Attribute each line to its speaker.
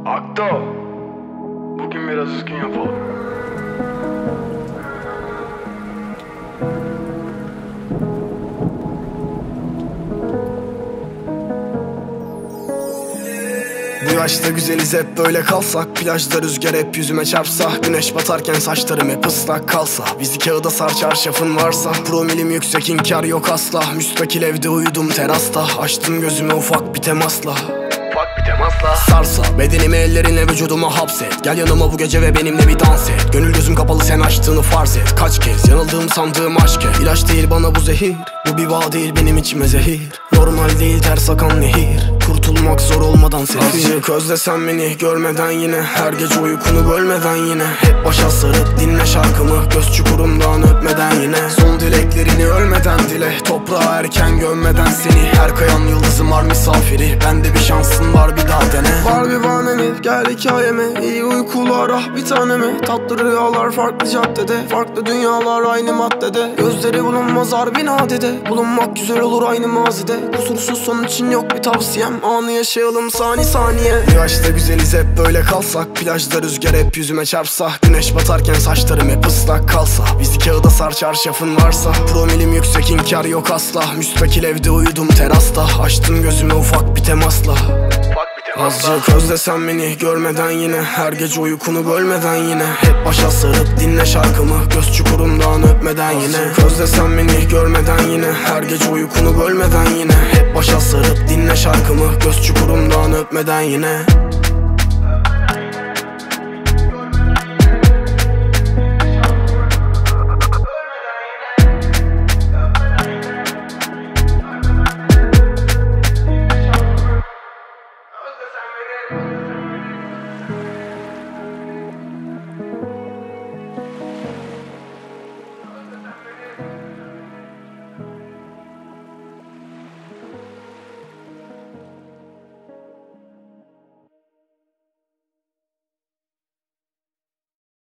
Speaker 1: Akto, bugün biraz üzgün yapalım.
Speaker 2: Bu yaşta güzeliz, hep böyle kalsak. Plajda rüzgar hep yüzüme çarpsa. Güneş batarken saçlarım hep ıslak kalsa. Bizi kağıda sar, çarşafın varsa. Promilim yüksek, inkar yok asla. Müstakil evde uyudum terasta. Açtım gözüme ufak bir temasla. Sarsa bedenimi ellerinle vücuduma hapset. Gel yanıma bu gece ve benimle bir dans et. Gönül gözüm kapalı, sen açtığını farz et. Kaç kez yanıldığım sandığım aşk et. İlaç değil bana bu zehir, bu bir bağ değil benim içime zehir. Normal değil ters akan nehir, kurtulmak zor olmadan sefil. Azıcık özlesen beni görmeden yine. Her gece uykunu bölmeden yine. Hep başa sarıp dinle şarkımı, göz çukurumdan öpmeden yine. Son dileklerini ölmeden dile, toprağa erken gömmeden seni. Her kayan yıldızım var misafiri, bende bir şansın var, bir daha dene. Var bir bahanemi, gel hikayeme. İyi uykular ah bir taneme. Tatlı rüyalar farklı caddede, farklı dünyalar aynı maddede. Gözleri bulunmaz harbi nadide, bulunmak güzel olur aynı mazide. Kusursuz son için yok bir tavsiyem, anı yaşayalım saniye saniye. Bu yaşta güzeliz, hep böyle kalsak. Plajda rüzgar hep yüzüme çarpsa. Güneş batarken saçlarım hep ıslak kalsa. Bizi kağıda sar, çarşafın varsa. Promilim yüksek, inkar yok asla. Müstakil evde uyudum terasta. Açtım gözüme ufak bir temasla. Azıcık özlesen beni görmeden yine. Her gece uykunu bölmeden yine. Hep başa sarıp dinle şarkımı, göz çukurumdan öpmeden yine. Azıcık özlesen beni görmeden yine. Her gece uykunu bölmeden yine. Hep başa sarıp dinle şarkımı, göz çukurumdan öpmeden yine.
Speaker 1: Özlesen beni.